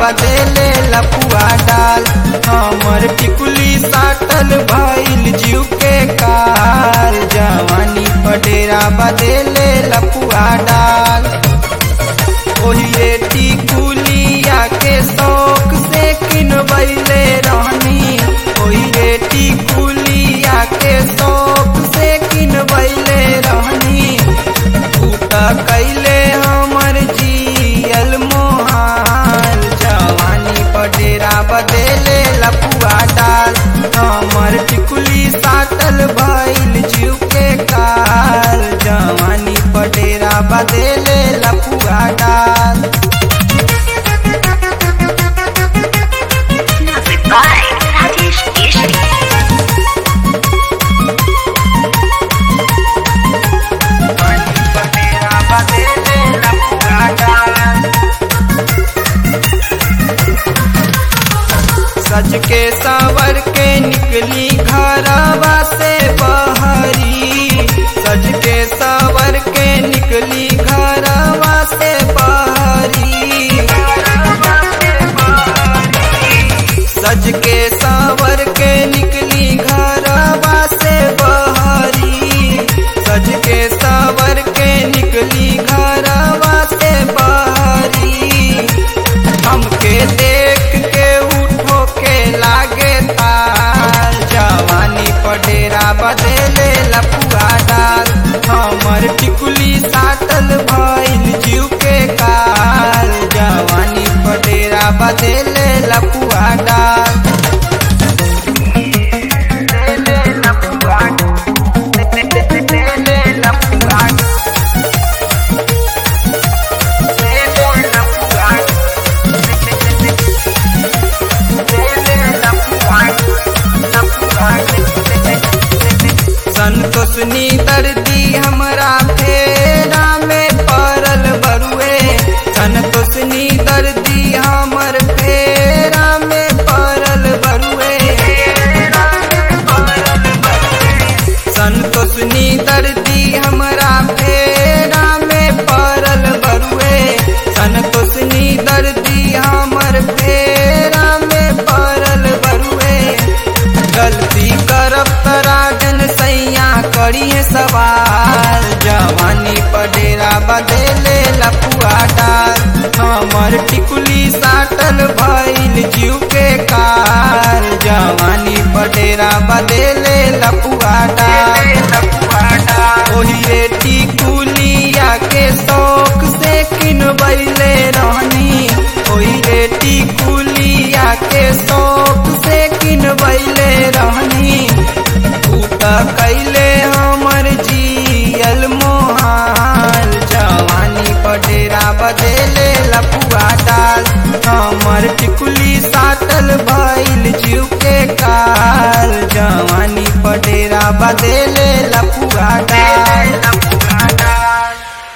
बदेले लपुआ डाल। हमर टिकुली साटल भइल जीव के काल, जवानी पडेरा बदेले लपुआ डाल। ओही रे टिकुलिया के शौक से किनबैले रहनी, ओही रे टिकुलिया के शौक से किनबैले रहनी। तू त कैले हमर जियल मोहाल, जवानी पडेरा बदेले लपुआ डाल। हमर टिकुली साटल भइल जीव के काल, जवानी पडेरा बदेले लपुआ डाल। Music by Rajesh Keshri. सज के सावर के निकली घरवा से बहरी, सज के सावर के निकली घरवा से बहरी। सज के सावर के निकली घरवा से बहरी, सज के सावर के निकली घरवा से बहरी। हमके देख के उठो के लागे ताल, जवानी पडेरा बदेले लपुआ डाल। हमर टिकुली साटल भइल जीव के काल, जवानी पडेरा बदेले लपुआ डाल। संतोषनी दर्दी हमरा फेरा में पड़ल बरुए, संतोषनी दर्दी हमर फेरा में पड़ल बरुए। संतोषनी दर्दी हमरा फेरा में पड़ल बरुए, संतोषनी दर्दी हमर फेरा में पड़ल बरुए। गलती करब तराजन सैया करी है सवाल, जवानी पडेरा बदेले लपुआ डाल। हमर टिकुली साटल भइल जीव के काल, जवानी पडेरा बदेले लपुआ डाल। ओही रे टिकुलिया के शौक से किनबैले रहनी, ओही रे टिकुलिया के शौक से किनबैले रहनी। तू त कैले हमर जियल मोहाल, जवानी पडेरा बदेले लपुआ डाल। हमर टिकुली साटल भइल जीव के काल, जवानी पडेरा बदेले